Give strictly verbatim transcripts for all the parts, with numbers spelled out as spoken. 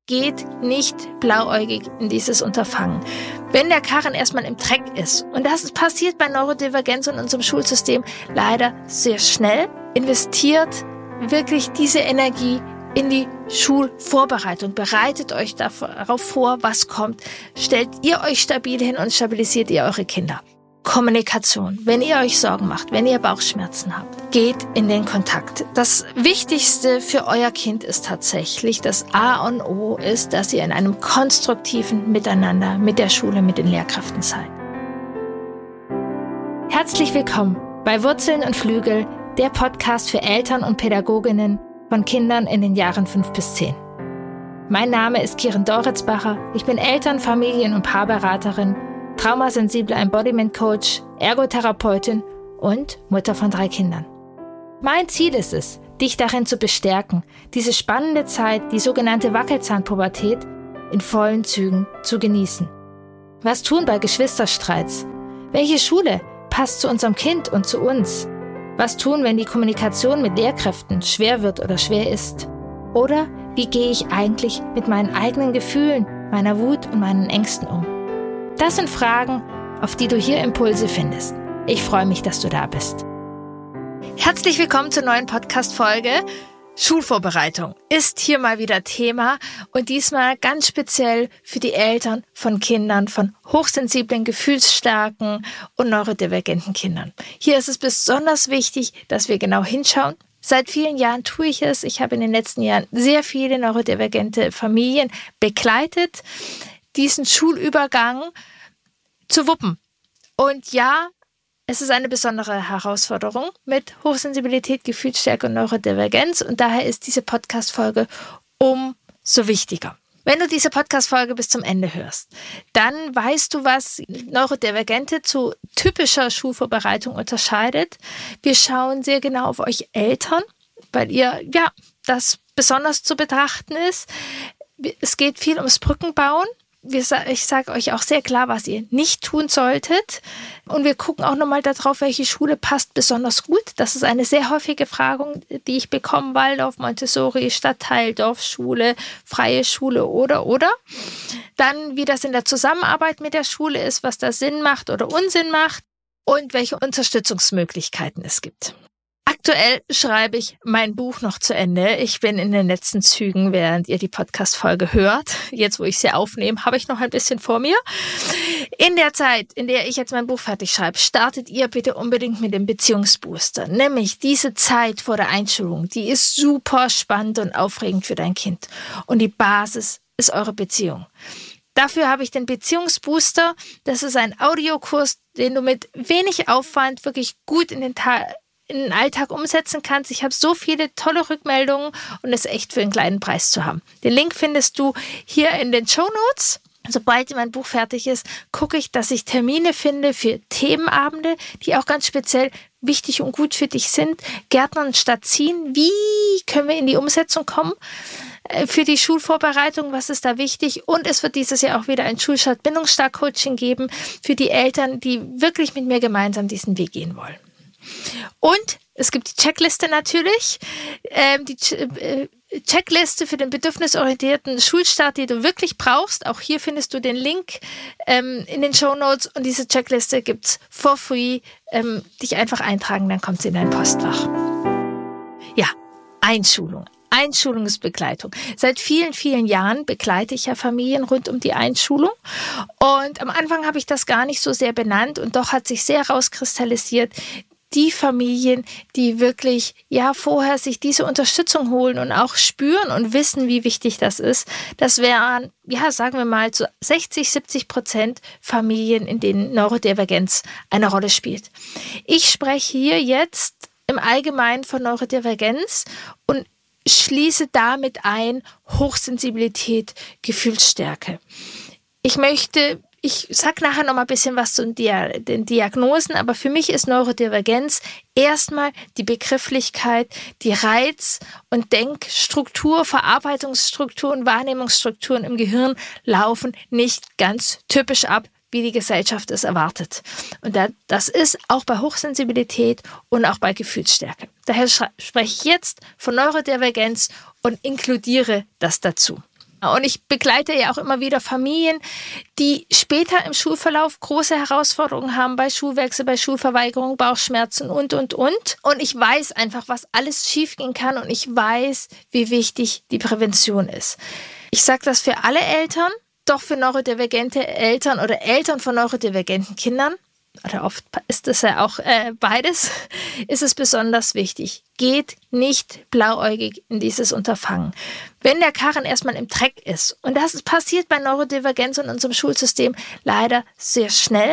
geht nicht blauäugig in dieses Unterfangen. Wenn der Karren erstmal im Dreck ist, und das passiert bei Neurodivergenz und unserem Schulsystem leider sehr schnell, investiert wirklich diese Energie in die Schulvorbereitung. Bereitet euch darauf vor, was kommt. Stellt ihr euch stabil hin und stabilisiert ihr eure Kinder. Kommunikation. Wenn ihr euch Sorgen macht, wenn ihr Bauchschmerzen habt, geht in den Kontakt. Das Wichtigste für euer Kind ist tatsächlich, das A und O ist, dass ihr in einem konstruktiven Miteinander mit der Schule, mit den Lehrkräften seid. Herzlich willkommen bei Wurzeln und Flügel, der Podcast für Eltern und Pädagoginnen von Kindern in den Jahren fünf bis zehn. Mein Name ist Kiren Doritzbacher. Ich bin Eltern-, Familien- und Paarberaterin, traumasensible Embodiment-Coach, Ergotherapeutin und Mutter von drei Kindern. Mein Ziel ist es, dich darin zu bestärken, diese spannende Zeit, die sogenannte Wackelzahnpubertät, in vollen Zügen zu genießen. Was tun bei Geschwisterstreits? Welche Schule passt zu unserem Kind und zu uns? Was tun, wenn die Kommunikation mit Lehrkräften schwer wird oder schwer ist? Oder wie gehe ich eigentlich mit meinen eigenen Gefühlen, meiner Wut und meinen Ängsten um? Das sind Fragen, auf die du hier Impulse findest. Ich freue mich, dass du da bist. Herzlich willkommen zur neuen Podcast-Folge. Schulvorbereitung ist hier mal wieder Thema und diesmal ganz speziell für die Eltern von Kindern, von hochsensiblen, gefühlsstarken und neurodivergenten Kindern. Hier ist es besonders wichtig, dass wir genau hinschauen. Seit vielen Jahren tue ich es. Ich habe in den letzten Jahren sehr viele neurodivergente Familien begleitet, diesen Schulübergang zu wuppen. Und ja, es ist eine besondere Herausforderung mit Hochsensibilität, Gefühlsstärke und Neurodivergenz und daher ist diese Podcast-Folge umso wichtiger. Wenn du diese Podcast-Folge bis zum Ende hörst, dann weißt du, was Neurodivergente zu typischer Schulvorbereitung unterscheidet. Wir schauen sehr genau auf euch Eltern, weil ihr, ja, das besonders zu betrachten ist. Es geht viel ums Brückenbauen. Ich sage euch auch sehr klar, was ihr nicht tun solltet. Und wir gucken auch nochmal darauf, welche Schule passt besonders gut. Das ist eine sehr häufige Frage, die ich bekomme. Waldorf, Montessori, Stadtteil, Dorfschule, freie Schule oder, oder. Dann, wie das in der Zusammenarbeit mit der Schule ist, was da Sinn macht oder Unsinn macht und welche Unterstützungsmöglichkeiten es gibt. Aktuell schreibe ich mein Buch noch zu Ende. Ich bin in den letzten Zügen, während ihr die Podcast-Folge hört. Jetzt, wo ich sie aufnehme, habe ich noch ein bisschen vor mir. In der Zeit, in der ich jetzt mein Buch fertig schreibe, startet ihr bitte unbedingt mit dem Beziehungsbooster. Nämlich diese Zeit vor der Einschulung, die ist super spannend und aufregend für dein Kind. Und die Basis ist eure Beziehung. Dafür habe ich den Beziehungsbooster. Das ist ein Audiokurs, den du mit wenig Aufwand wirklich gut in den Tag in den Alltag umsetzen kannst. Ich habe so viele tolle Rückmeldungen und es echt für einen kleinen Preis zu haben. Den Link findest du hier in den Shownotes. Sobald mein Buch fertig ist, gucke ich, dass ich Termine finde für Themenabende, die auch ganz speziell wichtig und gut für dich sind. Gärtnern statt ziehen. Wie können wir in die Umsetzung kommen? Für die Schulvorbereitung, was ist da wichtig? Und es wird dieses Jahr auch wieder ein Schulstart-Bindungsstark-Coaching geben für die Eltern, die wirklich mit mir gemeinsam diesen Weg gehen wollen. Und es gibt die Checkliste natürlich, ähm, die Ch- äh, Checkliste für den bedürfnisorientierten Schulstart, die du wirklich brauchst. Auch hier findest du den Link ähm, in den Shownotes und diese Checkliste gibt's for free. Ähm, dich einfach eintragen, dann kommt sie in dein Postfach. Ja, Einschulung. Einschulungsbegleitung. Seit vielen, vielen Jahren begleite ich ja Familien rund um die Einschulung und am Anfang habe ich das gar nicht so sehr benannt und doch hat sich sehr rauskristallisiert, die Familien, die wirklich ja vorher sich diese Unterstützung holen und auch spüren und wissen, wie wichtig das ist, das wären, ja, sagen wir mal, so sechzig, siebzig Prozent Familien, in denen Neurodivergenz eine Rolle spielt. Ich spreche hier jetzt im Allgemeinen von Neurodivergenz und schließe damit ein Hochsensibilität, Gefühlsstärke. Ich möchte Ich sag nachher noch mal ein bisschen was zu den Diagnosen, aber für mich ist Neurodivergenz erstmal die Begrifflichkeit, die Reiz- und Denkstruktur, Verarbeitungsstrukturen, Wahrnehmungsstrukturen im Gehirn laufen nicht ganz typisch ab, wie die Gesellschaft es erwartet. Und das ist auch bei Hochsensibilität und auch bei Gefühlsstärke. Daher spreche ich jetzt von Neurodivergenz und inkludiere das dazu. Und ich begleite ja auch immer wieder Familien, die später im Schulverlauf große Herausforderungen haben bei Schulwechsel, bei Schulverweigerung, Bauchschmerzen und, und, und. Und ich weiß einfach, was alles schiefgehen kann und ich weiß, wie wichtig die Prävention ist. Ich sage das für alle Eltern, doch für neurodivergente Eltern oder Eltern von neurodivergenten Kindern, oder oft ist es ja auch äh, beides, ist es besonders wichtig. Geht nicht blauäugig in dieses Unterfangen. Wenn der Karren erstmal im Dreck ist, und das passiert bei Neurodivergenz in unserem Schulsystem leider sehr schnell,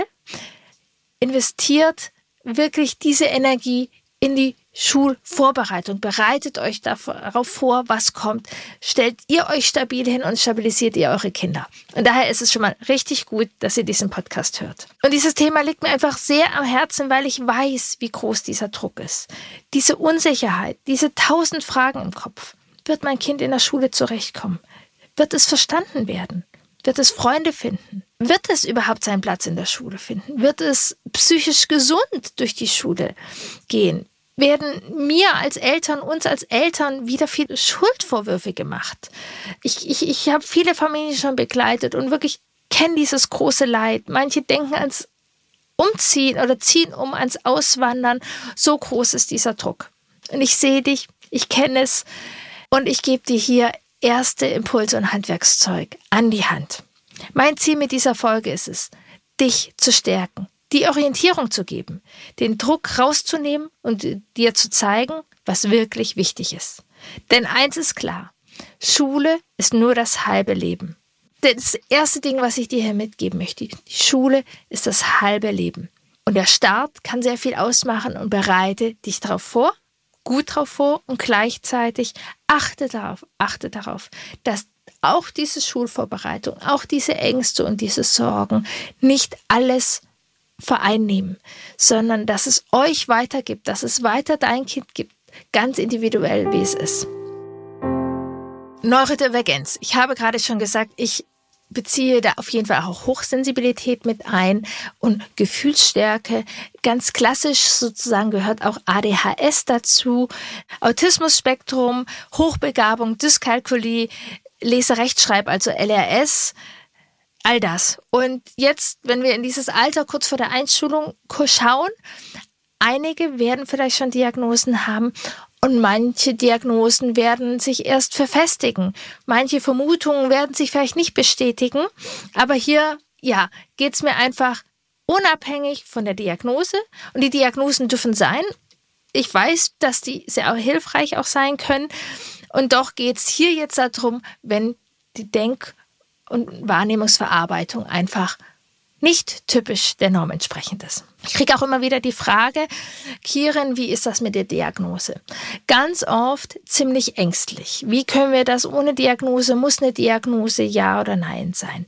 investiert wirklich diese Energie in die Schulvorbereitung. Bereitet euch darauf vor, was kommt. Stellt ihr euch stabil hin und stabilisiert ihr eure Kinder. Und daher ist es schon mal richtig gut, dass ihr diesen Podcast hört. Und dieses Thema liegt mir einfach sehr am Herzen, weil ich weiß, wie groß dieser Druck ist. Diese Unsicherheit, diese tausend Fragen im Kopf. Wird mein Kind in der Schule zurechtkommen? Wird es verstanden werden? Wird es Freunde finden? Wird es überhaupt seinen Platz in der Schule finden? Wird es psychisch gesund durch die Schule gehen? Werden mir als Eltern, uns als Eltern wieder viele Schuldvorwürfe gemacht? Ich, ich, ich habe viele Familien schon begleitet und wirklich kenne dieses große Leid. Manche denken ans Umziehen oder ziehen um, ans Auswandern. So groß ist dieser Druck. Und ich sehe dich, ich kenne es und ich gebe dir hier erste Impulse und Handwerkszeug an die Hand. Mein Ziel mit dieser Folge ist es, dich zu stärken, die Orientierung zu geben, den Druck rauszunehmen und dir zu zeigen, was wirklich wichtig ist. Denn eins ist klar, Schule ist nur das halbe Leben. Das erste Ding, was ich dir hier mitgeben möchte, die Schule ist das halbe Leben. Und der Start kann sehr viel ausmachen und bereite dich darauf vor, gut darauf vor und gleichzeitig achte darauf, achte darauf, dass auch diese Schulvorbereitung, auch diese Ängste und diese Sorgen nicht alles vereinnehmen, sondern dass es euch weitergibt, dass es weiter dein Kind gibt, ganz individuell, wie es ist. Neurodivergenz. Ich habe gerade schon gesagt, ich beziehe da auf jeden Fall auch Hochsensibilität mit ein und Gefühlsstärke. Ganz klassisch sozusagen gehört auch A D H S dazu, Autismus-Spektrum, Hochbegabung, Dyskalkulie, Lese-Rechtschreib, also L R S, all das. Und jetzt, wenn wir in dieses Alter kurz vor der Einschulung schauen, einige werden vielleicht schon Diagnosen haben und manche Diagnosen werden sich erst verfestigen. Manche Vermutungen werden sich vielleicht nicht bestätigen. Aber hier, ja, geht es mir einfach unabhängig von der Diagnose. Und die Diagnosen dürfen sein. Ich weiß, dass die sehr hilfreich auch sein können. Und doch geht es hier jetzt darum, wenn die Denk- und Wahrnehmungsverarbeitung einfach nicht typisch der Norm entsprechend ist. Ich kriege auch immer wieder die Frage, Kirin, wie ist das mit der Diagnose? Ganz oft ziemlich ängstlich. Wie können wir das ohne Diagnose? Muss eine Diagnose ja oder nein sein?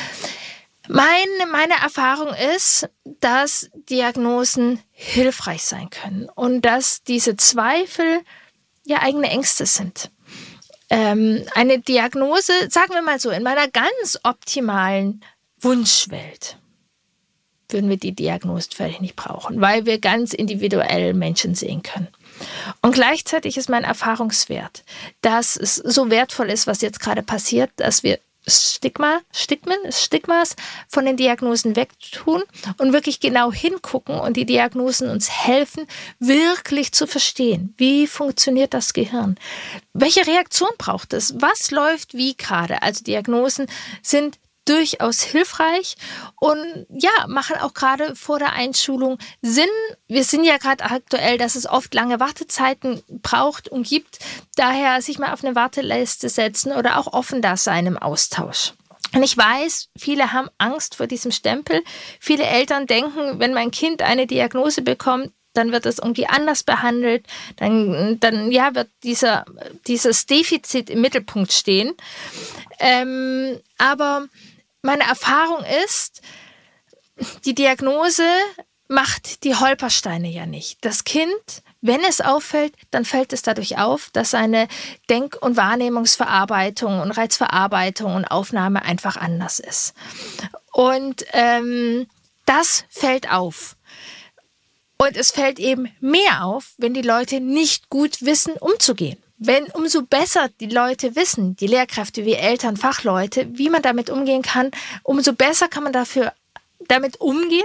Meine, meine Erfahrung ist, dass Diagnosen hilfreich sein können und dass diese Zweifel ja eigene Ängste sind. Ähm, eine Diagnose, sagen wir mal so, in meiner ganz optimalen Wunschwelt würden wir die Diagnosen vielleicht nicht brauchen, weil wir ganz individuell Menschen sehen können. Und gleichzeitig ist mein Erfahrungswert, dass es so wertvoll ist, was jetzt gerade passiert, dass wir Stigma, Stigmen, Stigmas von den Diagnosen wegtun und wirklich genau hingucken und die Diagnosen uns helfen, wirklich zu verstehen, wie funktioniert das Gehirn? Welche Reaktion braucht es? Was läuft wie gerade? Also Diagnosen sind durchaus hilfreich und ja, machen auch gerade vor der Einschulung Sinn. Wir sind ja gerade aktuell, dass es oft lange Wartezeiten braucht und gibt. Daher sich mal auf eine Warteliste setzen oder auch offen da sein im Austausch. Und ich weiß, viele haben Angst vor diesem Stempel. Viele Eltern denken, wenn mein Kind eine Diagnose bekommt, dann wird es irgendwie anders behandelt. Dann, dann ja, wird dieser, dieses Defizit im Mittelpunkt stehen. Ähm, aber meine Erfahrung ist, die Diagnose macht die Holpersteine ja nicht. Das Kind, wenn es auffällt, dann fällt es dadurch auf, dass seine Denk- und Wahrnehmungsverarbeitung und Reizverarbeitung und Aufnahme einfach anders ist. Und ähm, das fällt auf. Und es fällt eben mehr auf, wenn die Leute nicht gut wissen, umzugehen. Wenn umso besser die Leute wissen, die Lehrkräfte wie Eltern, Fachleute, wie man damit umgehen kann, umso besser kann man dafür damit umgehen.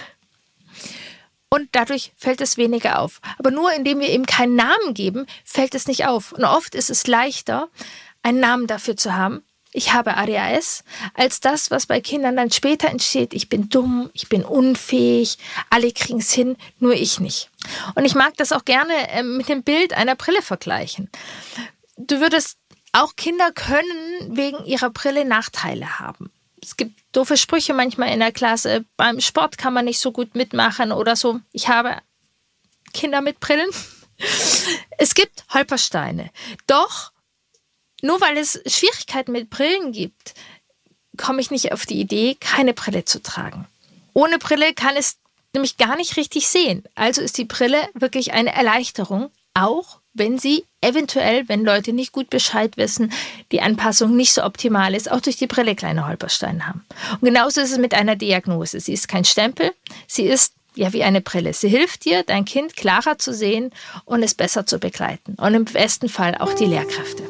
Und dadurch fällt es weniger auf. Aber nur indem wir eben keinen Namen geben, fällt es nicht auf. Und oft ist es leichter, einen Namen dafür zu haben. Ich habe A D H S, als das, was bei Kindern dann später entsteht. Ich bin dumm, ich bin unfähig, alle kriegen es hin, nur ich nicht. Und ich mag das auch gerne mit dem Bild einer Brille vergleichen. Du würdest, auch Kinder können wegen ihrer Brille Nachteile haben. Es gibt doofe Sprüche manchmal in der Klasse. Beim Sport kann man nicht so gut mitmachen oder so. Ich habe Kinder mit Brillen. Es gibt Holpersteine. Doch nur weil es Schwierigkeiten mit Brillen gibt, komme ich nicht auf die Idee, keine Brille zu tragen. Ohne Brille kann es nämlich gar nicht richtig sehen. Also ist die Brille wirklich eine Erleichterung, auch wenn sie eventuell, wenn Leute nicht gut Bescheid wissen, die Anpassung nicht so optimal ist, auch durch die Brille kleine Holpersteine haben. Und genauso ist es mit einer Diagnose. Sie ist kein Stempel, sie ist ja wie eine Brille. Sie hilft dir, dein Kind klarer zu sehen und es besser zu begleiten. Und im besten Fall auch die Lehrkräfte.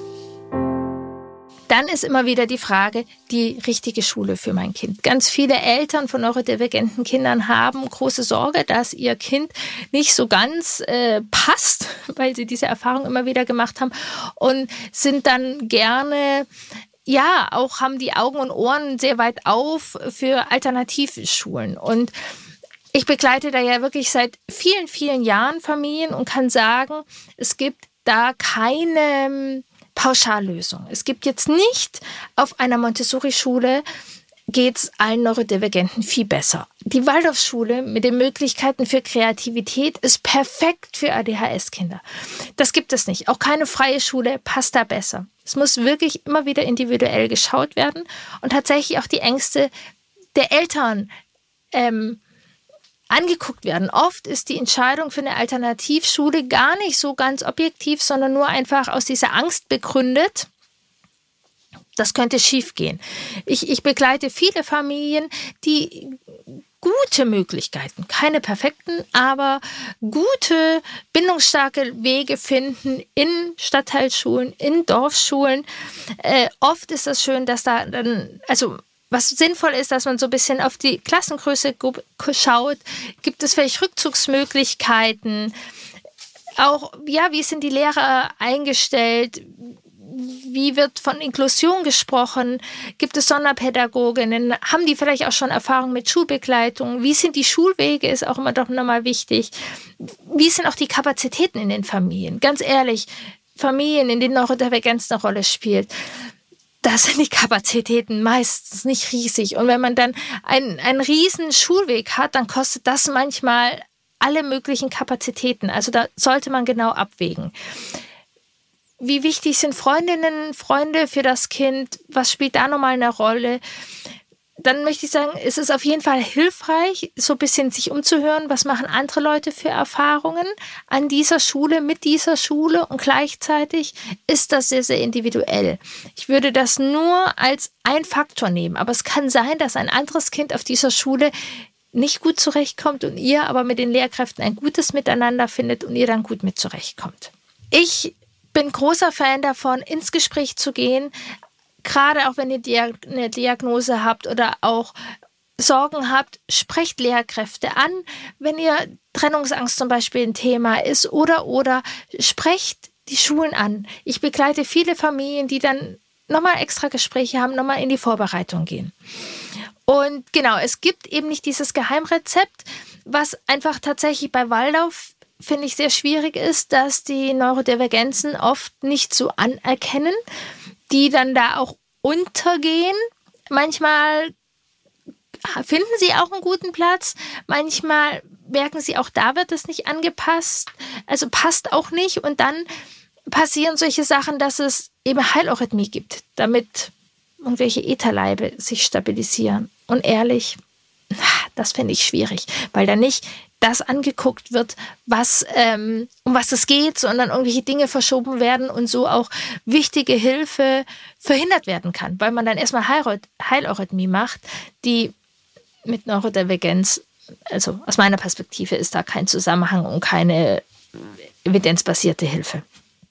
Dann ist immer wieder die Frage, die richtige Schule für mein Kind. Ganz viele Eltern von neurodivergenten Kindern haben große Sorge, dass ihr Kind nicht so ganz äh, passt, weil sie diese Erfahrung immer wieder gemacht haben und sind dann gerne, ja, auch haben die Augen und Ohren sehr weit auf für Alternativschulen. Und ich begleite da ja wirklich seit vielen, vielen Jahren Familien und kann sagen, es gibt da keine Pauschallösung. Es gibt jetzt nicht, auf einer Montessori-Schule geht es allen Neurodivergenten viel besser. Die Waldorfschule mit den Möglichkeiten für Kreativität ist perfekt für A D H S-Kinder. Das gibt es nicht. Auch keine freie Schule passt da besser. Es muss wirklich immer wieder individuell geschaut werden und tatsächlich auch die Ängste der Eltern ähm, angeguckt werden. Oft ist die Entscheidung für eine Alternativschule gar nicht so ganz objektiv, sondern nur einfach aus dieser Angst begründet, das könnte schiefgehen. Ich, ich begleite viele Familien, die gute Möglichkeiten, keine perfekten, aber gute, bindungsstarke Wege finden in Stadtteilschulen, in Dorfschulen. Äh, oft ist das schön, dass da dann, also was sinnvoll ist, dass man so ein bisschen auf die Klassengröße schaut. Gibt es vielleicht Rückzugsmöglichkeiten? Auch, ja, wie sind die Lehrer eingestellt? Wie wird von Inklusion gesprochen? Gibt es Sonderpädagoginnen? Haben die vielleicht auch schon Erfahrung mit Schulbegleitung? Wie sind die Schulwege? Ist auch immer doch nochmal wichtig. Wie sind auch die Kapazitäten in den Familien? Ganz ehrlich, Familien, in denen Neurodivergenz eine Rolle spielt, da sind die Kapazitäten meistens nicht riesig. Und wenn man dann einen, einen riesen Schulweg hat, dann kostet das manchmal alle möglichen Kapazitäten. Also da sollte man genau abwägen. Wie wichtig sind Freundinnen, Freunde für das Kind? Was spielt da nochmal eine Rolle? Dann möchte ich sagen, es ist auf jeden Fall hilfreich, so ein bisschen sich umzuhören, was machen andere Leute für Erfahrungen an dieser Schule, mit dieser Schule, und gleichzeitig ist das sehr, sehr individuell. Ich würde das nur als ein Faktor nehmen, aber es kann sein, dass ein anderes Kind auf dieser Schule nicht gut zurechtkommt und ihr aber mit den Lehrkräften ein gutes Miteinander findet und ihr dann gut mit zurechtkommt. Ich bin großer Fan davon, ins Gespräch zu gehen, gerade auch wenn ihr eine Diagnose habt oder auch Sorgen habt, sprecht Lehrkräfte an, wenn ihr Trennungsangst zum Beispiel ein Thema ist, oder oder sprecht die Schulen an. Ich begleite viele Familien, die dann nochmal extra Gespräche haben, nochmal in die Vorbereitung gehen. Und genau, es gibt eben nicht dieses Geheimrezept, was einfach tatsächlich bei Waldorf, finde ich, sehr schwierig ist, dass die Neurodivergenzen oft nicht so anerkennen, die dann da auch untergehen. Manchmal finden sie auch einen guten Platz, manchmal merken sie, auch da wird es nicht angepasst, also passt auch nicht, und dann passieren solche Sachen, dass es eben Heileurythmie gibt, damit irgendwelche Ätherleibe sich stabilisieren. Und ehrlich, das finde ich schwierig, weil da nicht das angeguckt wird, was, ähm, um was es geht, sondern irgendwelche Dinge verschoben werden und so auch wichtige Hilfe verhindert werden kann, weil man dann erstmal Heileurythmie macht, die mit Neurodivergenz, also aus meiner Perspektive ist da kein Zusammenhang und keine evidenzbasierte Hilfe.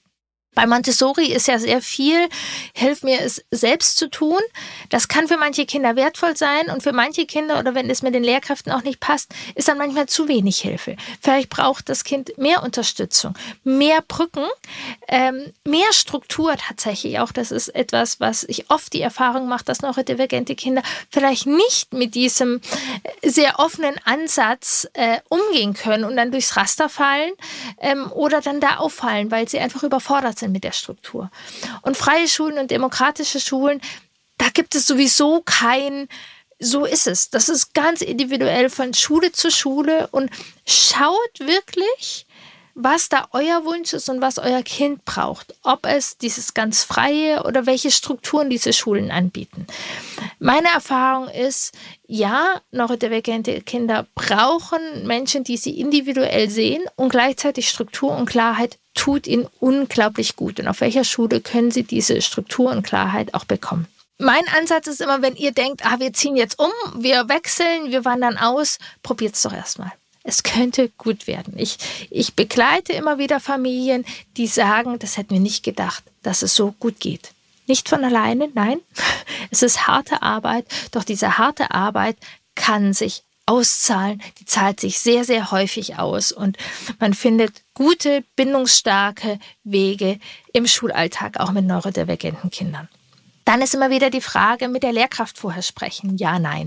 Bei Montessori ist ja sehr viel, hilf mir es selbst zu tun. Das kann für manche Kinder wertvoll sein und für manche Kinder, oder wenn es mit den Lehrkräften auch nicht passt, ist dann manchmal zu wenig Hilfe. Vielleicht braucht das Kind mehr Unterstützung, mehr Brücken, ähm, mehr Struktur tatsächlich auch. Das ist etwas, was ich oft die Erfahrung mache, dass neurodivergente Kinder vielleicht nicht mit diesem sehr offenen Ansatz äh, umgehen können und dann durchs Raster fallen ähm, oder dann da auffallen, weil sie einfach überfordert sind mit der Struktur. Und freie Schulen und demokratische Schulen, da gibt es sowieso kein, so ist es. Das ist ganz individuell von Schule zu Schule und schaut wirklich, was da euer Wunsch ist und was euer Kind braucht. Ob es dieses ganz Freie oder welche Strukturen diese Schulen anbieten. Meine Erfahrung ist, ja, neurodivergente Kinder brauchen Menschen, die sie individuell sehen und gleichzeitig Struktur und Klarheit tut ihnen unglaublich gut. Und auf welcher Schule können sie diese Struktur und Klarheit auch bekommen? Mein Ansatz ist immer, wenn ihr denkt, ah, wir ziehen jetzt um, wir wechseln, wir wandern aus, probiert es doch erstmal. Es könnte gut werden. Ich, ich begleite immer wieder Familien, die sagen, das hätten wir nicht gedacht, dass es so gut geht. Nicht von alleine, nein. Es ist harte Arbeit, doch diese harte Arbeit kann sich auszahlen. Die zahlt sich sehr, sehr häufig aus und man findet gute, bindungsstarke Wege im Schulalltag, auch mit neurodivergenten Kindern. Dann ist immer wieder die Frage, mit der Lehrkraft vorher sprechen. Ja, nein.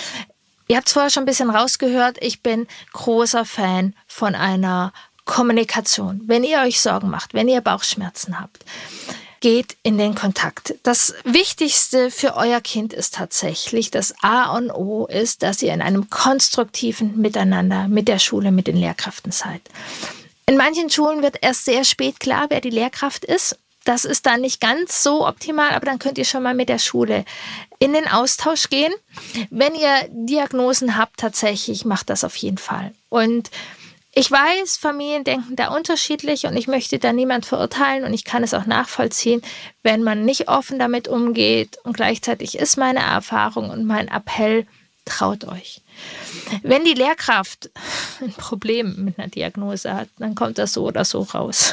Ihr habt es vorher schon ein bisschen rausgehört, ich bin großer Fan von einer Kommunikation. Wenn ihr euch Sorgen macht, wenn ihr Bauchschmerzen habt, geht in den Kontakt. Das Wichtigste für euer Kind ist tatsächlich, das A und O ist, dass ihr in einem konstruktiven Miteinander mit der Schule, mit den Lehrkräften seid. In manchen Schulen wird erst sehr spät klar, wer die Lehrkraft ist. Das ist dann nicht ganz so optimal, aber dann könnt ihr schon mal mit der Schule in den Austausch gehen. Wenn ihr Diagnosen habt, tatsächlich macht das auf jeden Fall. Und ich weiß, Familien denken da unterschiedlich und ich möchte da niemand verurteilen und ich kann es auch nachvollziehen, wenn man nicht offen damit umgeht. Und gleichzeitig ist meine Erfahrung und mein Appell, traut euch. Wenn die Lehrkraft ein Problem mit einer Diagnose hat, dann kommt das so oder so raus.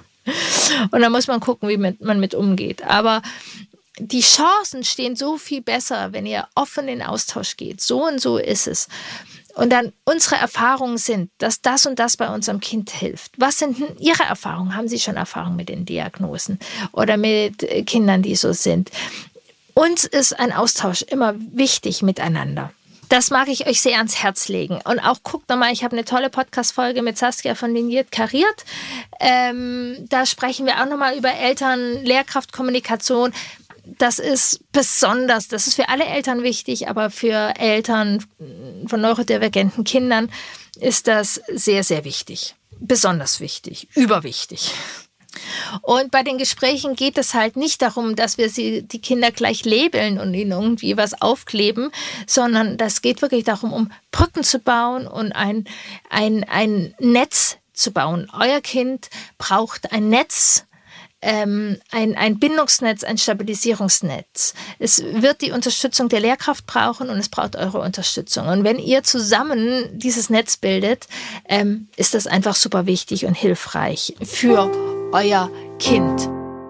Und dann muss man gucken, wie man mit umgeht. Aber die Chancen stehen so viel besser, wenn ihr offen in den Austausch geht. So und so ist es. Und dann unsere Erfahrungen sind, dass das und das bei unserem Kind hilft. Was sind denn Ihre Erfahrungen? Haben Sie schon Erfahrungen mit den Diagnosen oder mit Kindern, die so sind? Uns ist ein Austausch immer wichtig miteinander. Das mag ich euch sehr ans Herz legen. Und auch guckt nochmal, ich habe eine tolle Podcast-Folge mit Saskia von Liniert Kariert. Ähm, da sprechen wir auch nochmal über Eltern-Lehrkraft-Kommunikation. Das ist besonders, das ist für alle Eltern wichtig, aber für Eltern von neurodivergenten Kindern ist das sehr, sehr wichtig. Besonders wichtig, überwichtig. Und bei den Gesprächen geht es halt nicht darum, dass wir sie, die Kinder gleich labeln und ihnen irgendwie was aufkleben, sondern das geht wirklich darum, um Brücken zu bauen und ein, ein, ein Netz zu bauen. Euer Kind braucht ein Netz, ähm, ein, ein Bindungsnetz, ein Stabilisierungsnetz. Es wird die Unterstützung der Lehrkraft brauchen und es braucht eure Unterstützung. Und wenn ihr zusammen dieses Netz bildet, ähm, ist das einfach super wichtig und hilfreich für euer Kind.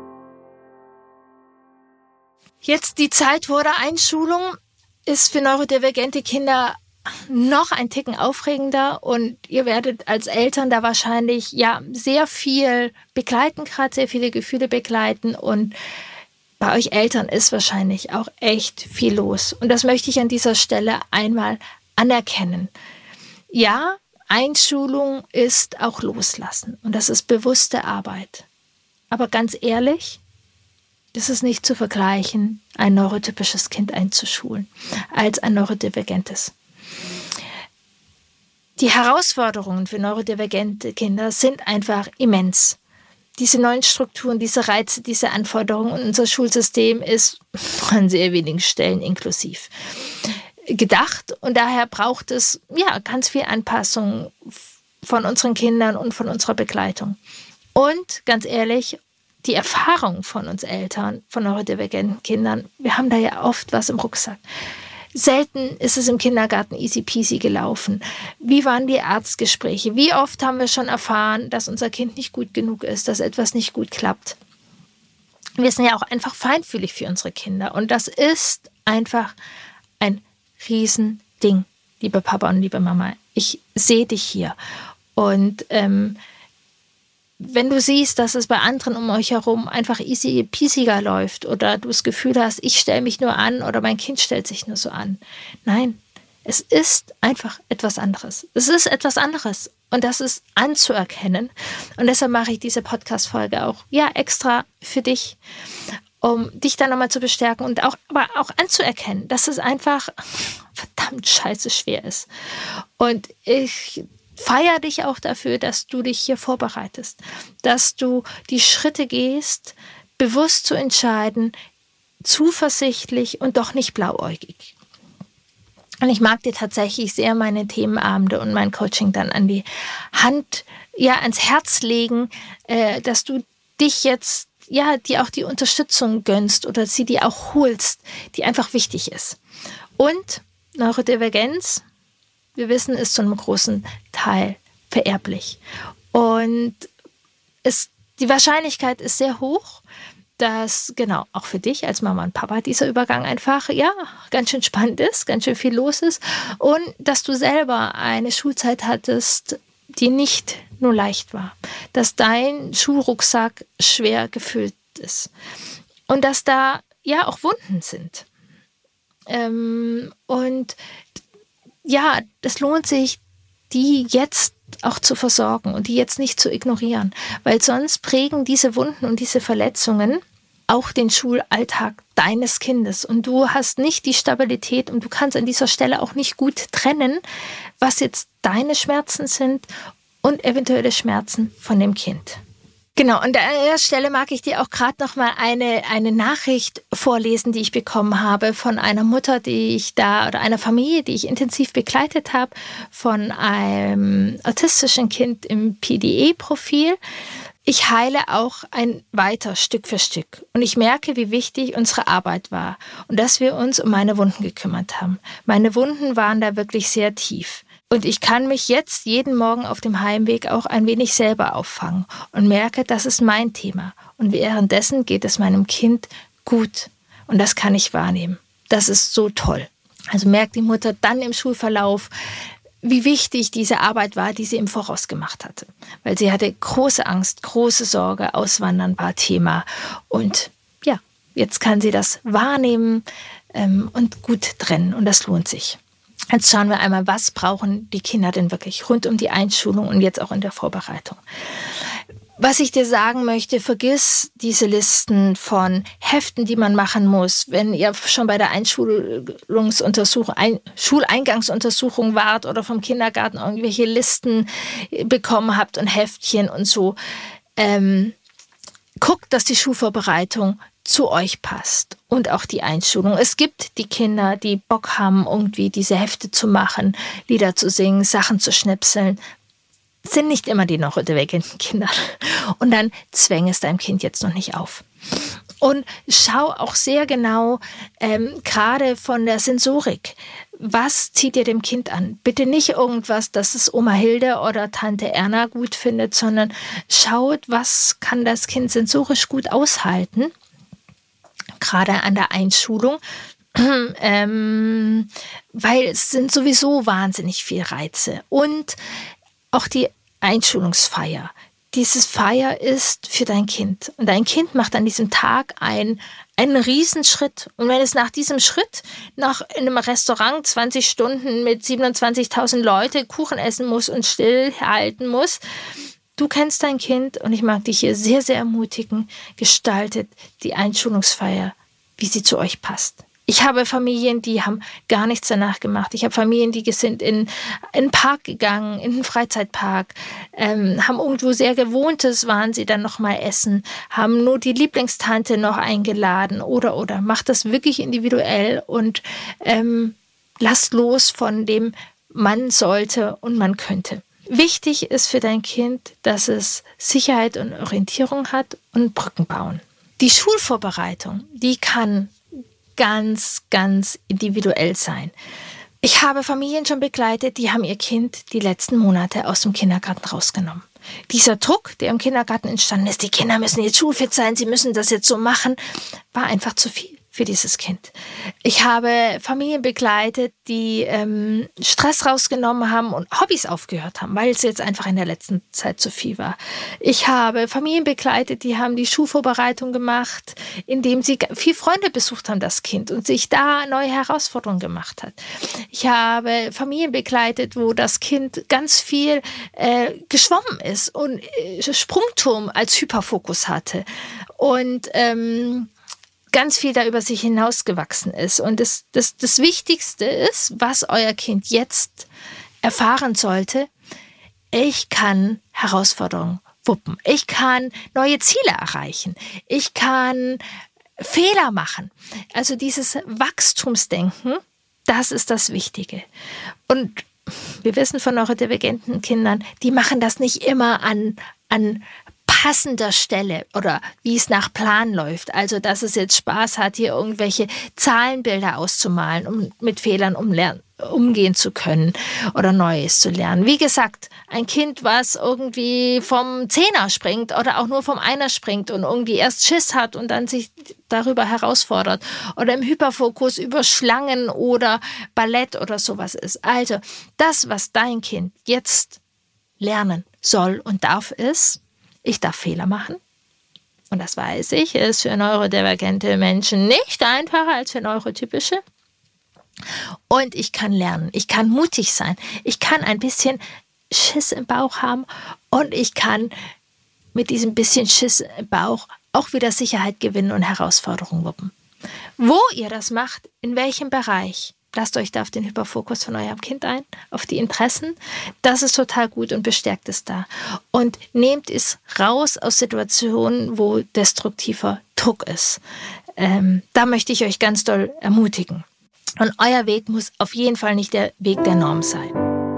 Jetzt die Zeit vor der Einschulung ist für neurodivergente Kinder noch ein Ticken aufregender und ihr werdet als Eltern da wahrscheinlich ja sehr viel begleiten, gerade sehr viele Gefühle begleiten und bei euch Eltern ist wahrscheinlich auch echt viel los. Und das möchte ich an dieser Stelle einmal anerkennen. Ja, Einschulung ist auch Loslassen und das ist bewusste Arbeit. Aber ganz ehrlich, das ist nicht zu vergleichen, ein neurotypisches Kind einzuschulen als ein neurodivergentes. Die Herausforderungen für neurodivergente Kinder sind einfach immens. Diese neuen Strukturen, diese Reize, diese Anforderungen und unser Schulsystem ist an sehr wenigen Stellen inklusiv gedacht und daher braucht es ja ganz viel Anpassung von unseren Kindern und von unserer Begleitung. Und ganz ehrlich, die Erfahrung von uns Eltern, von neurodivergenten Kindern, wir haben da ja oft was im Rucksack. Selten ist es im Kindergarten easy peasy gelaufen. Wie waren die Arztgespräche? Wie oft haben wir schon erfahren, dass unser Kind nicht gut genug ist, dass etwas nicht gut klappt? wir sind ja auch einfach feinfühlig für unsere Kinder. Und das ist einfach ein Riesending, liebe Papa und liebe Mama. Ich sehe dich hier. Und ähm, wenn du siehst, dass es bei anderen um euch herum einfach easy peasiger läuft oder du das Gefühl hast, ich stelle mich nur an oder mein Kind stellt sich nur so an. Nein, es ist einfach etwas anderes. Es ist etwas anderes. Und das ist anzuerkennen. Und deshalb mache ich diese Podcast-Folge auch ja extra für dich, um dich dann nochmal zu bestärken und auch, aber auch anzuerkennen, dass es einfach verdammt scheiße schwer ist. Und ich feiere dich auch dafür, dass du dich hier vorbereitest, dass du die Schritte gehst, bewusst zu entscheiden, zuversichtlich und doch nicht blauäugig. Und ich mag dir tatsächlich sehr meine Themenabende und mein Coaching dann an die Hand, ja, ans Herz legen, äh, dass du dich jetzt, ja, dir auch die Unterstützung gönnst oder sie dir auch holst, die einfach wichtig ist. Und Neurodivergenz, wir wissen, ist zu einem großen Teil vererblich. Und es, die Wahrscheinlichkeit ist sehr hoch, dass, genau, auch für dich als Mama und Papa dieser Übergang einfach, ja, ganz schön spannend ist, ganz schön viel los ist und dass du selber eine Schulzeit hattest, die nicht nur leicht war, dass dein Schulrucksack schwer gefüllt ist und dass da ja auch Wunden sind. Ähm, und ja, es lohnt sich, die jetzt auch zu versorgen und die jetzt nicht zu ignorieren, weil sonst prägen diese Wunden und diese Verletzungen auch den Schulalltag deines Kindes und du hast nicht die Stabilität und du kannst an dieser Stelle auch nicht gut trennen, was jetzt deine Schmerzen sind und eventuelle Schmerzen von dem Kind. Genau, und an der Stelle mag ich dir auch gerade noch mal eine, eine Nachricht vorlesen, die ich bekommen habe von einer Mutter, die ich da, oder einer Familie, die ich intensiv begleitet habe, von einem autistischen Kind im P D E-Profil. Ich heile auch ein weiter Stück für Stück und ich merke, wie wichtig unsere Arbeit war und dass wir uns um meine Wunden gekümmert haben. Meine Wunden waren da wirklich sehr tief. Und ich kann mich jetzt jeden Morgen auf dem Heimweg auch ein wenig selber auffangen und merke, das ist mein Thema. Und währenddessen geht es meinem Kind gut. Und das kann ich wahrnehmen. Das ist so toll. Also merkt die Mutter dann im Schulverlauf, wie wichtig diese Arbeit war, die sie im Voraus gemacht hatte. Weil sie hatte große Angst, große Sorge, Auswandern war Thema. Und ja, jetzt kann sie das wahrnehmen ähm, und gut trennen. Und das lohnt sich. Jetzt schauen wir einmal, was brauchen die Kinder denn wirklich rund um die Einschulung und jetzt auch in der Vorbereitung. Was ich dir sagen möchte, vergiss diese Listen von Heften, die man machen muss. Wenn ihr schon bei der Einschulungsuntersuchung, ein, Schuleingangsuntersuchung wart oder vom Kindergarten irgendwelche Listen bekommen habt und Heftchen und so. Ähm, guckt, dass die Schulvorbereitung zu euch passt und auch die Einschulung. Es gibt die Kinder, die Bock haben, irgendwie diese Hefte zu machen, Lieder zu singen, Sachen zu schnipseln. Das sind nicht immer die noch unterweggenden Kinder. Und dann zwäng es deinem Kind jetzt noch nicht auf. Und schau auch sehr genau, ähm, gerade von der Sensorik, was zieht ihr dem Kind an? Bitte nicht irgendwas, das es Oma Hilde oder Tante Erna gut findet, sondern schaut, was kann das Kind sensorisch gut aushalten, gerade an der Einschulung, ähm, weil es sind sowieso wahnsinnig viele Reize. Und auch die Einschulungsfeier. Dieses Feier ist für dein Kind. Und dein Kind macht an diesem Tag ein, einen Riesenschritt. Und wenn es nach diesem Schritt noch in einem Restaurant zwanzig Stunden mit siebenundzwanzigtausend Leute Kuchen essen muss und stillhalten muss, du kennst dein Kind und ich mag dich hier sehr, sehr ermutigen, gestaltet die Einschulungsfeier, wie sie zu euch passt. Ich habe Familien, die haben gar nichts danach gemacht. Ich habe Familien, die sind in, in einen Park gegangen, in einen Freizeitpark, ähm, haben irgendwo sehr Gewohntes, waren sie dann noch mal essen, haben nur die Lieblingstante noch eingeladen oder, oder. Macht das wirklich individuell und ähm, lasst los von dem man sollte und man könnte. Wichtig ist für dein Kind, dass es Sicherheit und Orientierung hat und Brücken bauen. Die Schulvorbereitung, die kann ganz, ganz individuell sein. Ich habe Familien schon begleitet, die haben ihr Kind die letzten Monate aus dem Kindergarten rausgenommen. Dieser Druck, der im Kindergarten entstanden ist, die Kinder müssen jetzt schulfit sein, sie müssen das jetzt so machen, war einfach zu viel für dieses Kind. Ich habe Familien begleitet, die ähm, Stress rausgenommen haben und Hobbys aufgehört haben, weil es jetzt einfach in der letzten Zeit zu viel war. Ich habe Familien begleitet, die haben die Schulvorbereitung gemacht, indem sie viel Freunde besucht haben, das Kind, und sich da neue Herausforderungen gemacht hat. Ich habe Familien begleitet, wo das Kind ganz viel äh, geschwommen ist und äh, Sprungturm als Hyperfokus hatte und ähm, ganz viel da über sich hinausgewachsen ist. Und das, das, das Wichtigste ist, was euer Kind jetzt erfahren sollte: Ich kann Herausforderungen wuppen. Ich kann neue Ziele erreichen. Ich kann Fehler machen. Also dieses Wachstumsdenken, das ist das Wichtige. Und wir wissen von neurodivergenten Kindern, die machen das nicht immer an, an passender Stelle oder wie es nach Plan läuft. Also, dass es jetzt Spaß hat, hier irgendwelche Zahlenbilder auszumalen, um mit Fehlern umlernen, umgehen zu können oder Neues zu lernen. Wie gesagt, ein Kind, was irgendwie vom Zehner springt oder auch nur vom Einer springt und irgendwie erst Schiss hat und dann sich darüber herausfordert oder im Hyperfokus über Schlangen oder Ballett oder sowas ist. Also, das, was dein Kind jetzt lernen soll und darf, ist: Ich darf Fehler machen. Und das weiß ich, ist für neurodivergente Menschen nicht einfacher als für neurotypische. Und ich kann lernen. Ich kann mutig sein. Ich kann ein bisschen Schiss im Bauch haben. Und ich kann mit diesem bisschen Schiss im Bauch auch wieder Sicherheit gewinnen und Herausforderungen wuppen. Wo ihr das macht, in welchem Bereich, lasst euch da auf den Hyperfokus von eurem Kind ein, auf die Interessen. Das ist total gut und bestärkt es da. Und nehmt es raus aus Situationen, wo destruktiver Druck ist. Ähm, da möchte ich euch ganz doll ermutigen. Und euer Weg muss auf jeden Fall nicht der Weg der Norm sein.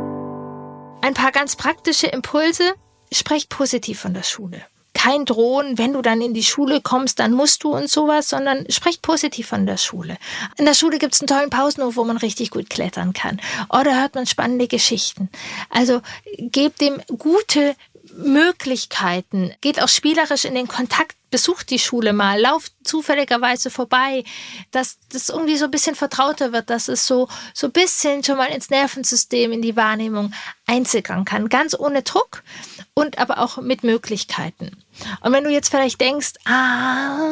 Ein paar ganz praktische Impulse. Sprecht positiv von der Schule. Kein Drohen, wenn du dann in die Schule kommst, dann musst du und sowas, sondern sprecht positiv von der Schule. In der Schule gibt es einen tollen Pausenhof, wo man richtig gut klettern kann. Oder hört man spannende Geschichten. Also gebt dem gute Möglichkeiten. Geht auch spielerisch in den Kontakt, besucht die Schule mal, lauft zufälligerweise vorbei, dass das irgendwie so ein bisschen vertrauter wird, dass es so so ein bisschen schon mal ins Nervensystem, in die Wahrnehmung einsickern kann. Ganz ohne Druck und aber auch mit Möglichkeiten. Und wenn du jetzt vielleicht denkst, ah,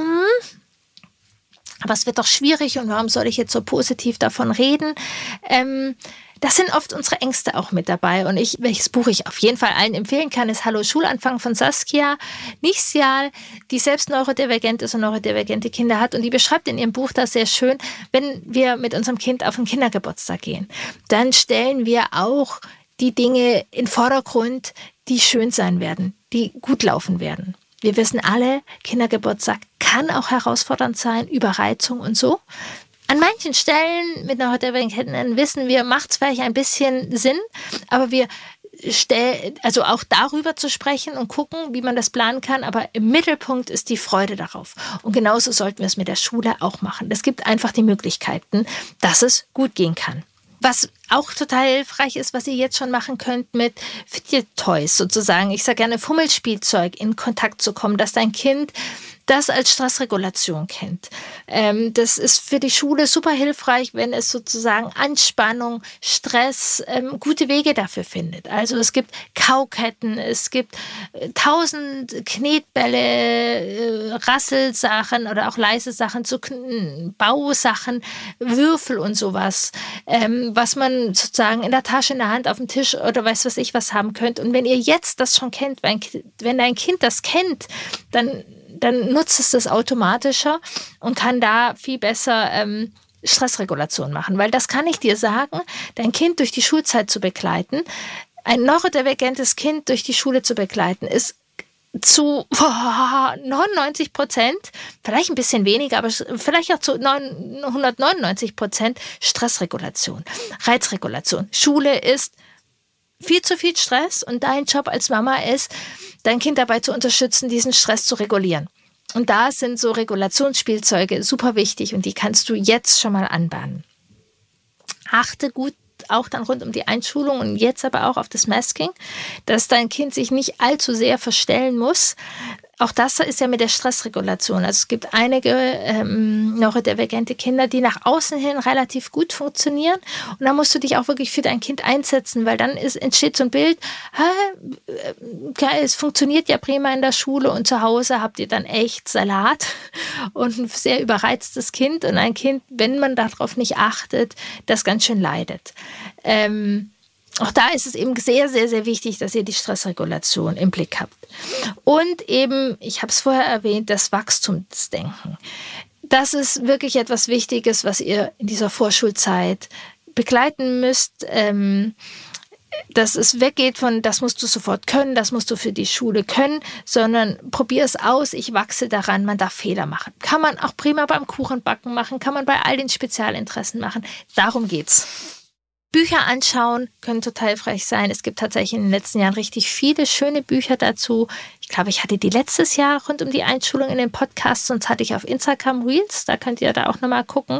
aber es wird doch schwierig und warum soll ich jetzt so positiv davon reden? Ähm, Das sind oft unsere Ängste auch mit dabei. Und ich, welches Buch ich auf jeden Fall allen empfehlen kann, ist Hallo Schulanfang von Saskia Nichsial, die selbst neurodivergent ist und neurodivergente Kinder hat. Und die beschreibt in ihrem Buch das sehr schön: Wenn wir mit unserem Kind auf einen Kindergeburtstag gehen, dann stellen wir auch die Dinge in den Vordergrund, die schön sein werden, die gut laufen werden. Wir wissen alle, Kindergeburtstag kann auch herausfordernd sein, Überreizung und so. An manchen Stellen mit neurodivergenten wissen wir, macht es vielleicht ein bisschen Sinn, aber wir stellen, also auch darüber zu sprechen und gucken, wie man das planen kann, aber im Mittelpunkt ist die Freude darauf. Und genauso sollten wir es mit der Schule auch machen. Es gibt einfach die Möglichkeiten, dass es gut gehen kann. Was auch total hilfreich ist, was ihr jetzt schon machen könnt mit Fidget Toys sozusagen, ich sage gerne Fummelspielzeug, in Kontakt zu kommen, dass dein Kind das als Stressregulation kennt. Ähm, das ist für die Schule super hilfreich, wenn es sozusagen Anspannung, Stress, ähm, gute Wege dafür findet. Also es gibt Kauketten, es gibt äh, tausend Knetbälle, äh, Rasselsachen oder auch leise Sachen, so Kn- Bausachen, Würfel und sowas, ähm, was man sozusagen in der Tasche, in der Hand, auf dem Tisch oder weiß was ich was haben könnt. Und wenn ihr jetzt das schon kennt, wenn, wenn dein Kind das kennt, dann dann nutzt es das automatischer und kann da viel besser ähm, Stressregulation machen. Weil das kann ich dir sagen, dein Kind durch die Schulzeit zu begleiten, ein neurodivergentes Kind durch die Schule zu begleiten, ist zu boah, neunundneunzig Prozent, vielleicht ein bisschen weniger, aber vielleicht auch zu hundertneunundneunzig Prozent Stressregulation, Reizregulation. Schule ist viel zu viel Stress und dein Job als Mama ist, dein Kind dabei zu unterstützen, diesen Stress zu regulieren. Und da sind so Regulationsspielzeuge super wichtig und die kannst du jetzt schon mal anbahnen. Achte gut und auch dann rund um die Einschulung und jetzt aber auch auf das Masking, dass dein Kind sich nicht allzu sehr verstellen muss. Auch das ist ja mit der Stressregulation. Also es gibt einige ähm, neurodivergente Kinder, die nach außen hin relativ gut funktionieren. Und da musst du dich auch wirklich für dein Kind einsetzen, weil dann ist, entsteht so ein Bild, es funktioniert ja prima in der Schule und zu Hause habt ihr dann echt Salat und ein sehr überreiztes Kind und ein Kind, wenn man darauf nicht achtet, das ganz schön leidet. Ähm, Auch da ist es eben sehr, sehr, sehr wichtig, dass ihr die Stressregulation im Blick habt. Und eben, ich habe es vorher erwähnt, das Wachstumsdenken. Das ist wirklich etwas Wichtiges, was ihr in dieser Vorschulzeit begleiten müsst. Ähm, dass es weggeht von, das musst du sofort können, das musst du für die Schule können, sondern probier es aus, ich wachse daran, man darf Fehler machen. Kann man auch prima beim Kuchenbacken machen, kann man bei all den Spezialinteressen machen. Darum geht's. Bücher anschauen können total hilfreich sein. Es gibt tatsächlich in den letzten Jahren richtig viele schöne Bücher dazu. Ich glaube, ich hatte die letztes Jahr rund um die Einschulung in den Podcast, sonst hatte ich auf Instagram Reels, da könnt ihr da auch nochmal gucken.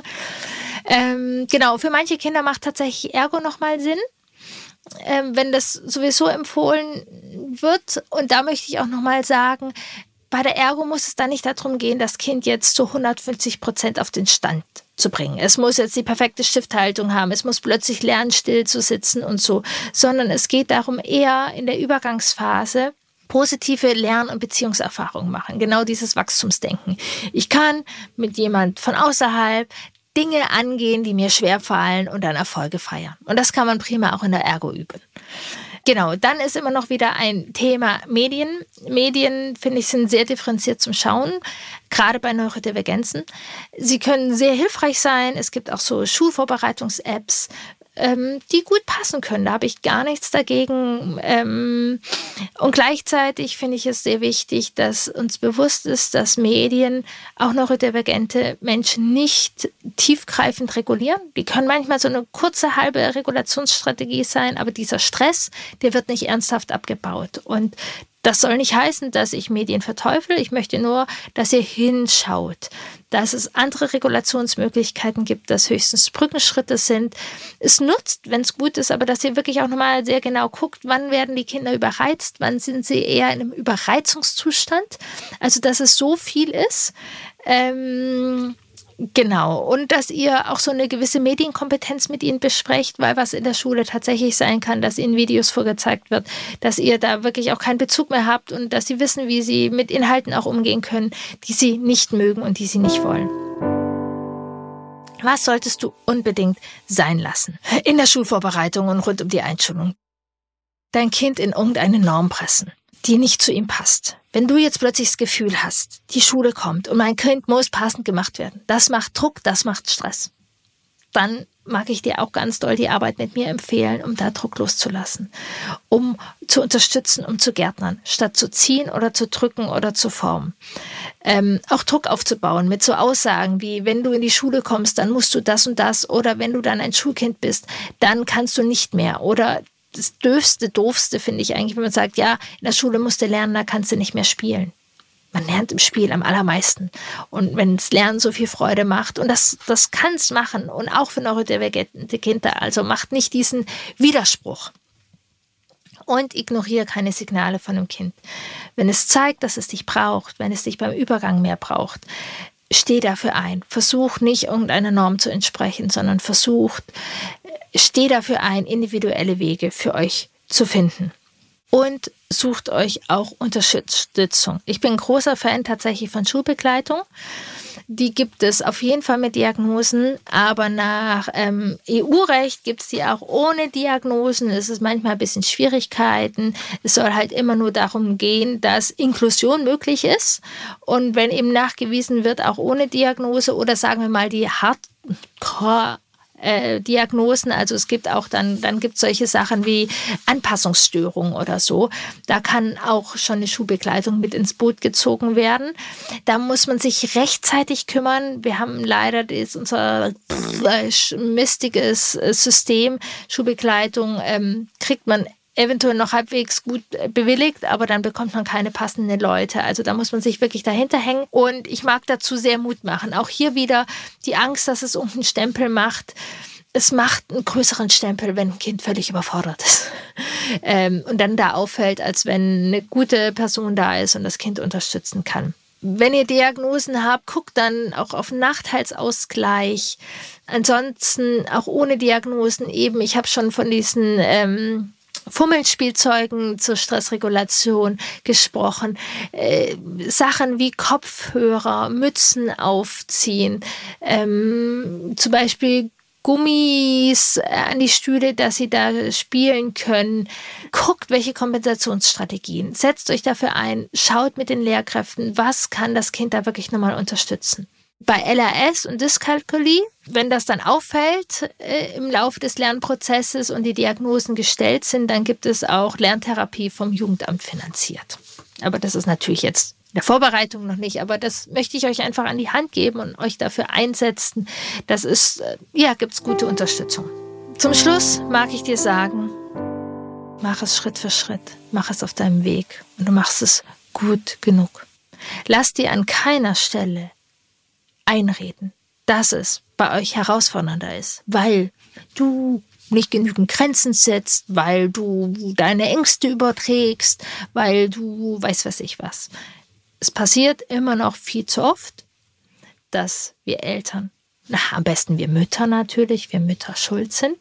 Ähm, genau, für manche Kinder macht tatsächlich Ergo nochmal Sinn, ähm, wenn das sowieso empfohlen wird. Und da möchte ich auch nochmal sagen, bei der Ergo muss es dann nicht darum gehen, das Kind jetzt zu hundertfünfzig Prozent auf den Stand zu bringen. Es muss jetzt die perfekte Stifthaltung haben, es muss plötzlich lernen, still zu sitzen und so, sondern es geht darum, eher in der Übergangsphase positive Lern- und Beziehungserfahrungen machen. Genau dieses Wachstumsdenken. Ich kann mit jemand von außerhalb Dinge angehen, die mir schwerfallen und dann Erfolge feiern. Und das kann man prima auch in der Ergo üben. Genau, dann ist immer noch wieder ein Thema Medien. Medien, finde ich, sind sehr differenziert zum Schauen, gerade bei Neurodivergenzen. Sie können sehr hilfreich sein. Es gibt auch so Schulvorbereitungs-Apps, ähm, die gut passen können. Da habe ich gar nichts dagegen. Ähm, und gleichzeitig finde ich es sehr wichtig, dass uns bewusst ist, dass Medien auch neurodivergente Menschen nicht tiefgreifend regulieren. Die können manchmal so eine kurze, halbe Regulationsstrategie sein, aber dieser Stress, der wird nicht ernsthaft abgebaut. Und das soll nicht heißen, dass ich Medien verteufel. Ich möchte nur, dass ihr hinschaut, dass es andere Regulationsmöglichkeiten gibt, dass höchstens Brückenschritte sind. Es nutzt, wenn es gut ist, aber dass ihr wirklich auch nochmal sehr genau guckt, wann werden die Kinder überreizt, wann sind sie eher in einem Überreizungszustand. Also, dass es so viel ist. Ähm, Genau, und dass ihr auch so eine gewisse Medienkompetenz mit ihnen besprecht, weil was in der Schule tatsächlich sein kann, dass ihnen Videos vorgezeigt wird, dass ihr da wirklich auch keinen Bezug mehr habt und dass sie wissen, wie sie mit Inhalten auch umgehen können, die sie nicht mögen und die sie nicht wollen. Was solltest du unbedingt sein lassen in der Schulvorbereitung und rund um die Einschulung? Dein Kind in irgendeine Norm pressen, die nicht zu ihm passt. Wenn du jetzt plötzlich das Gefühl hast, die Schule kommt und mein Kind muss passend gemacht werden, das macht Druck, das macht Stress, dann mag ich dir auch ganz doll die Arbeit mit mir empfehlen, um da Druck loszulassen, um zu unterstützen, um zu gärtnern, statt zu ziehen oder zu drücken oder zu formen. Ähm, auch Druck aufzubauen mit so Aussagen wie, wenn du in die Schule kommst, dann musst du das und das, oder wenn du dann ein Schulkind bist, dann kannst du nicht mehr, oder das Döfste, Doofste finde ich eigentlich, wenn man sagt, ja, in der Schule musst du lernen, da kannst du nicht mehr spielen. Man lernt im Spiel am allermeisten. Und wenn das Lernen so viel Freude macht, und das, das kann es machen, und auch für neurodivergente Kinder, also macht nicht diesen Widerspruch. Und ignoriere keine Signale von einem Kind. Wenn es zeigt, dass es dich braucht, wenn es dich beim Übergang mehr braucht, steh dafür ein. Versuch nicht, irgendeiner Norm zu entsprechen, sondern versucht, steh dafür ein, individuelle Wege für euch zu finden. Und sucht euch auch Unterstützung. Ich bin ein großer Fan tatsächlich von Schulbegleitung. Die gibt es auf jeden Fall mit Diagnosen, aber nach ähm, E U-Recht gibt es die auch ohne Diagnosen. Es ist manchmal ein bisschen Schwierigkeiten. Es soll halt immer nur darum gehen, dass Inklusion möglich ist. Und wenn eben nachgewiesen wird, auch ohne Diagnose oder sagen wir mal die Hardcore Äh, Diagnosen, also es gibt auch dann, dann gibt es solche Sachen wie Anpassungsstörungen oder so. Da kann auch schon eine Schulbegleitung mit ins Boot gezogen werden. Da muss man sich rechtzeitig kümmern. Wir haben leider das, unser mistiges System. Schulbegleitung ähm, kriegt man eventuell noch halbwegs gut bewilligt, aber dann bekommt man keine passenden Leute. Also da muss man sich wirklich dahinter hängen. Und ich mag dazu sehr Mut machen. Auch hier wieder die Angst, dass es irgendeinen Stempel macht. es macht einen größeren Stempel, wenn ein Kind völlig überfordert ist ähm, und dann da auffällt, als wenn eine gute Person da ist und das Kind unterstützen kann. Wenn ihr Diagnosen habt, guckt dann auch auf einen Nachteilsausgleich. Ansonsten auch ohne Diagnosen eben, ich habe schon von diesen ähm, Fummelspielzeugen zur Stressregulation gesprochen. Äh, Sachen wie Kopfhörer, Mützen aufziehen, ähm, zum Beispiel Gummis an die Stühle, dass sie da spielen können. Guckt, welche Kompensationsstrategien. Setzt euch dafür ein. Schaut mit den Lehrkräften, was kann das Kind da wirklich nochmal unterstützen. Bei L A S und Dyskalkulie, wenn das dann auffällt äh, im Laufe des Lernprozesses und die Diagnosen gestellt sind, dann gibt es auch Lerntherapie vom Jugendamt finanziert. Aber das ist natürlich jetzt in der Vorbereitung noch nicht, aber das möchte ich euch einfach an die Hand geben und euch dafür einsetzen. Das ist, äh, ja, gibt es gute Unterstützung. Zum Schluss mag ich dir sagen, mach es Schritt für Schritt, mach es auf deinem Weg und du machst es gut genug. Lass dir an keiner Stelle einreden, dass es bei euch herausfordernder ist, weil du nicht genügend Grenzen setzt, weil du deine Ängste überträgst, weil du weiß was ich was. Es passiert immer noch viel zu oft, dass wir Eltern, na, am besten wir Mütter natürlich, wir Mütter schuld sind.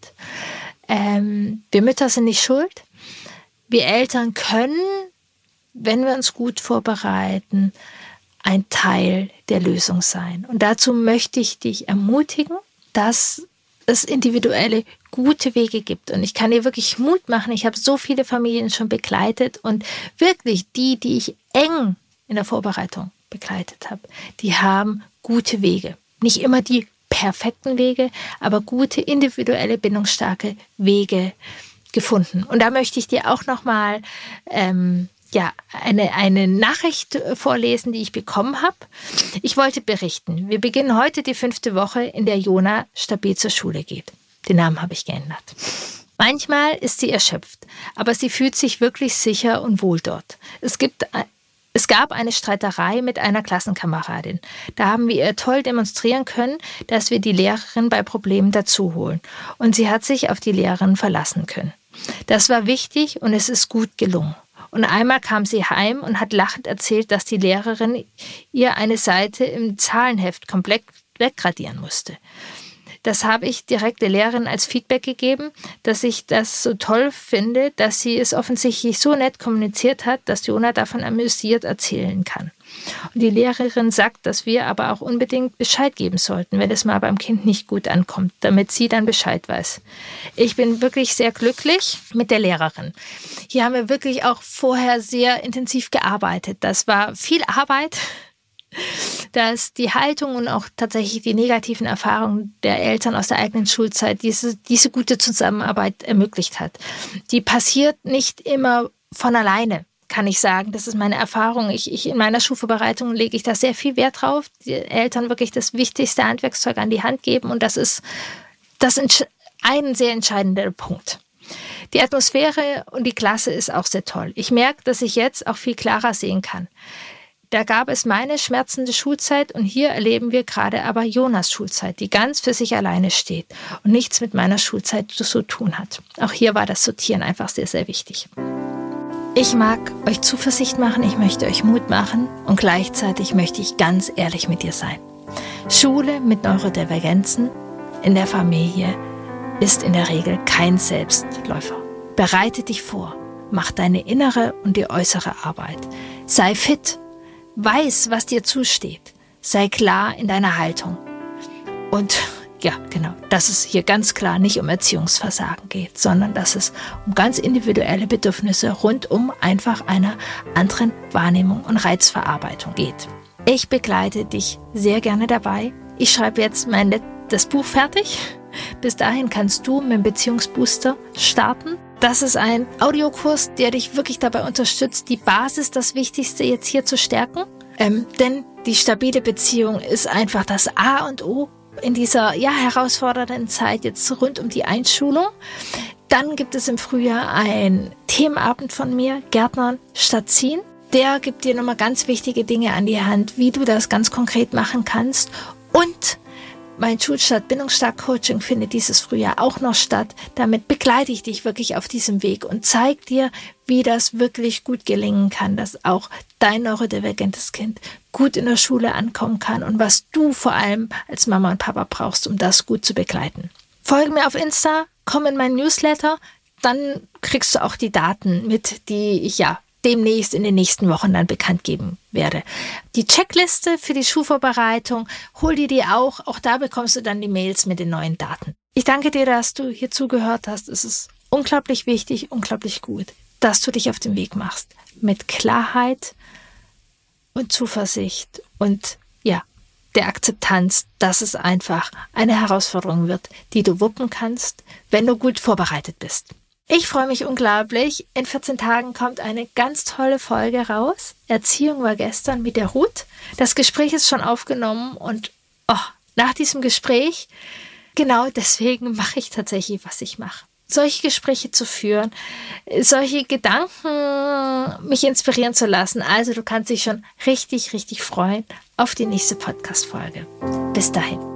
Ähm, wir Mütter sind nicht schuld. Wir Eltern können, wenn wir uns gut vorbereiten, ein Teil der Lösung sein. Und dazu möchte ich dich ermutigen, dass es individuelle, gute Wege gibt. Und ich kann dir wirklich Mut machen. Ich habe so viele Familien schon begleitet und wirklich die, die ich eng in der Vorbereitung begleitet habe, die haben gute Wege. Nicht immer die perfekten Wege, aber gute, individuelle, bindungsstarke Wege gefunden. Und da möchte ich dir auch nochmal ähm, ja, eine, eine Nachricht vorlesen, die ich bekommen habe. Ich wollte berichten, wir beginnen heute die fünfte Woche, in der Jona stabil zur Schule geht. Den Namen habe ich geändert. Manchmal ist sie erschöpft, aber sie fühlt sich wirklich sicher und wohl dort. Es gibt Es gab eine Streiterei mit einer Klassenkameradin. Da haben wir ihr toll demonstrieren können, dass wir die Lehrerin bei Problemen dazu holen. Und sie hat sich auf die Lehrerin verlassen können. Das war wichtig und es ist gut gelungen. Und einmal kam sie heim und hat lachend erzählt, dass die Lehrerin ihr eine Seite im Zahlenheft komplett wegradieren musste. Das habe ich direkt der Lehrerin als Feedback gegeben, dass ich das so toll finde, dass sie es offensichtlich so nett kommuniziert hat, dass Jona davon amüsiert erzählen kann. Und die Lehrerin sagt, dass wir aber auch unbedingt Bescheid geben sollten, wenn es mal beim Kind nicht gut ankommt, damit sie dann Bescheid weiß. Ich bin wirklich sehr glücklich mit der Lehrerin. Hier haben wir wirklich auch vorher sehr intensiv gearbeitet. Das war viel Arbeit, dass die Haltung und auch tatsächlich die negativen Erfahrungen der Eltern aus der eigenen Schulzeit diese, diese gute Zusammenarbeit ermöglicht hat. Die passiert nicht immer von alleine, kann ich sagen. Das ist meine Erfahrung. Ich, ich, in meiner Schulvorbereitung lege ich da sehr viel Wert drauf, die Eltern wirklich das wichtigste Handwerkszeug an die Hand geben und das ist, das ist ein sehr entscheidender Punkt. Die Atmosphäre und die Klasse ist auch sehr toll. Ich merke, dass ich jetzt auch viel klarer sehen kann. Da gab es meine schmerzende Schulzeit und hier erleben wir gerade aber Jonas Schulzeit, die ganz für sich alleine steht und nichts mit meiner Schulzeit zu tun hat. Auch hier war das Sortieren einfach sehr, sehr wichtig. Ich mag euch Zuversicht machen, ich möchte euch Mut machen und gleichzeitig möchte ich ganz ehrlich mit dir sein. Schule mit Neurodivergenzen in der Familie ist in der Regel kein Selbstläufer. Bereite dich vor, mach deine innere und die äußere Arbeit. Sei fit. Weiß, was dir zusteht. Sei klar in deiner Haltung. Und ja, genau, dass es hier ganz klar nicht um Erziehungsversagen geht, sondern dass es um ganz individuelle Bedürfnisse rund um einfach einer anderen Wahrnehmung und Reizverarbeitung geht. Ich begleite dich sehr gerne dabei. Ich schreibe jetzt mein das Buch fertig. Bis dahin kannst du mit dem Beziehungsbooster starten. Das ist ein Audiokurs, der dich wirklich dabei unterstützt, die Basis, das Wichtigste jetzt hier zu stärken. Ähm, denn die stabile Beziehung ist einfach das A und O in dieser ja herausfordernden Zeit jetzt rund um die Einschulung. Dann gibt es im Frühjahr einen Themenabend von mir, Gärtnern statt Ziehen. Der gibt dir nochmal ganz wichtige Dinge an die Hand, wie du das ganz konkret machen kannst. Und Mein Schulstart Bindungsstark Coaching findet dieses Frühjahr auch noch statt. Damit begleite ich dich wirklich auf diesem Weg und zeige dir, wie das wirklich gut gelingen kann, dass auch dein neurodivergentes Kind gut in der Schule ankommen kann und was du vor allem als Mama und Papa brauchst, um das gut zu begleiten. Folge mir auf Insta, komm in meinen Newsletter, dann kriegst du auch die Daten mit, die ich ja demnächst in den nächsten Wochen dann bekannt geben werde. Die Checkliste für die Schulvorbereitung, hol dir die auch. Auch da bekommst du dann die Mails mit den neuen Daten. Ich danke dir, dass du hier zugehört hast. Es ist unglaublich wichtig, unglaublich gut, dass du dich auf den Weg machst. Mit Klarheit und Zuversicht und ja, der Akzeptanz, dass es einfach eine Herausforderung wird, die du wuppen kannst, wenn du gut vorbereitet bist. Ich freue mich unglaublich. In vierzehn Tagen kommt eine ganz tolle Folge raus. Erziehung war gestern mit der Ruth. Das Gespräch ist schon aufgenommen und oh, nach diesem Gespräch, genau deswegen mache ich tatsächlich, was ich mache. Solche Gespräche zu führen, solche Gedanken mich inspirieren zu lassen. Also du kannst dich schon richtig, richtig freuen auf die nächste Podcast-Folge. Bis dahin.